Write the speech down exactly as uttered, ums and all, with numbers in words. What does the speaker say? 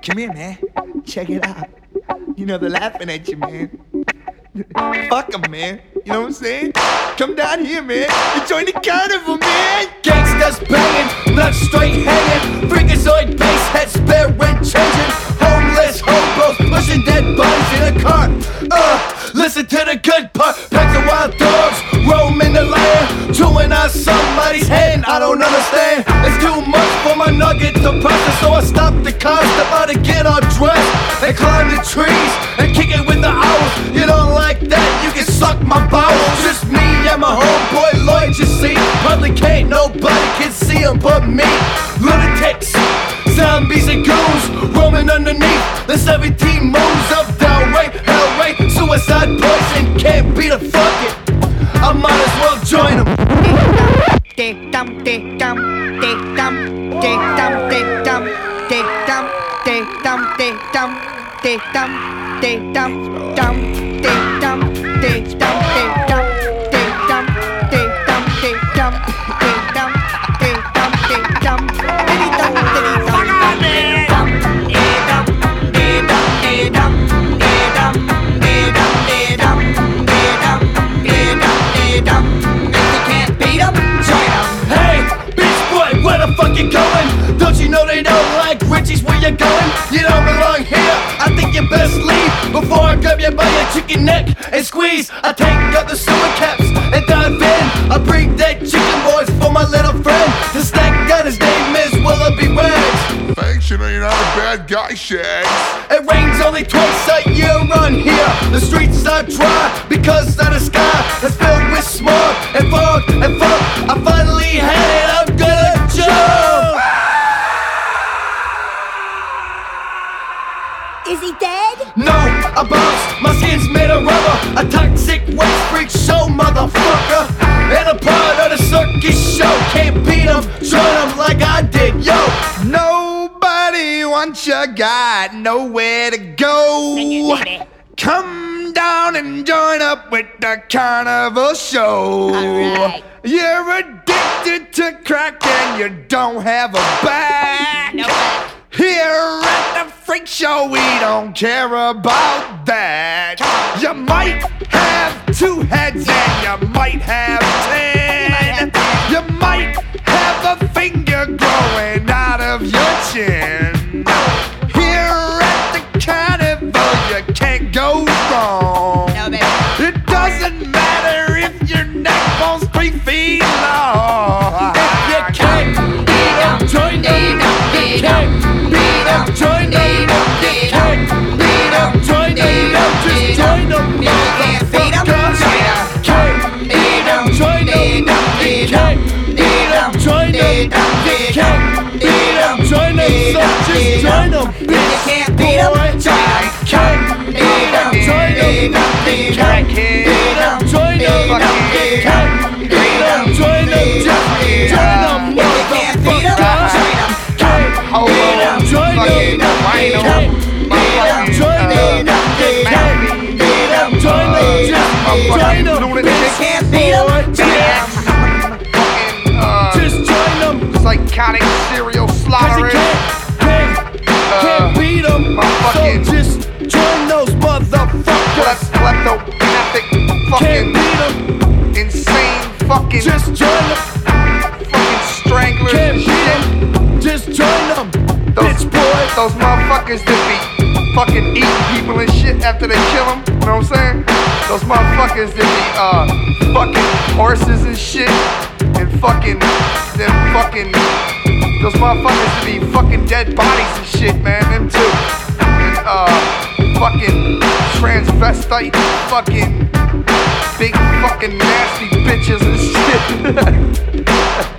Come here, man. Check it out. You know they're laughing at you, man. Fuck them, man. You know what I'm saying? Come down here, man. You join the carnival, man. Gangsters banging, nuts straight hanging, freakazoid bass head spare when changing, homeless hobos pushing dead bodies in a car. Uh, listen to the good part. Packs of wild dogs roaming the land, chewing on somebody's hand. I don't understand. It's too much for my nugget to process, so I stop the car, step out and get all dressed, and climb the trees and kick it with the owls. You don't like that? You can suck my bowels. Just me and my homeboy Lloyd, you see. Probably can't, nobody can see him but me. Lunatics, zombies and goons roaming underneath the seventeen moons of downright hell rate. Suicide poison, can't beat a fuck it. I might as well join them. Tick dum, tick dum, tick dum, tick dum, tick dum, tick dum, tick dum, tick dum, tick dum, tick dum, dum, tick dum, tick dum, tick dum, tick dum, tick dum, tick dum, tick dum, tick dum, tick dum, tick dum, tick dum. Going? Don't you know they don't like Richie's where you're going? You don't belong here, I think you best leave before I grab you by your chicken neck and squeeze. I take out the sewer caps and dive in. I bring that chicken boys for my little friend. The stack got his name is Willoughby Rags. Thanks, you know you're not a bad guy, Shags. It rains only twice a year around here. The streets are dry because of the sky that's filled with smog and fog and fog. I finally had it, I'm gonna jump. Is he dead? No, I bounced, my skin's made of rubber. A toxic waste freak show, motherfucker. And a part of the circus show. Can't beat them, join them like I did, yo. Nobody wants you, got nowhere to go. Come down and join up with the carnival show. Alright. You're addicted to crack and you don't have a back. No back. Here at the freak show, we don't care about that. You might have two heads and you might have ten. You might have a finger growing out of your chin. Here at the carnival, you can't go wrong. No, baby. It doesn't matter if your neck bone's three feet long. If you can't beat them, join them. If you can't beat them, join them. If you can't beat them, join them. Just join them, motherfucker. Can't beat them, join them. If you can't beat them, join them. If you can't beat them, join them. So just join them. If you can't beat them, join them. Can't beat them, join them. If you can't beat them, join them. If you can't beat them, join them. Just join them, motherfucker. Hold on, Join fucking them, rhino, join them, motherfucking, join uh, them, Matthew, join them, just join them, lunatic, Can't beat him. fucking, uh, just join them. psychotic serial Cause you slaughterer. can't, can't, can't beat them. So motherfucking- just join those motherfuckers. Klep- kleptopathic, Can't fucking, beat them. insane, fucking, Just join them. fucking stranglers Can't and beat shit. them. Just join them. Those, Bitch boy. those motherfuckers that be fucking eating people and shit after they kill them. You know what I'm saying? Those motherfuckers that be uh fucking horses and shit, and fucking them fucking those motherfuckers that be fucking dead bodies and shit, man. Them too. And uh fucking transvestite, fucking big fucking nasty bitches and shit.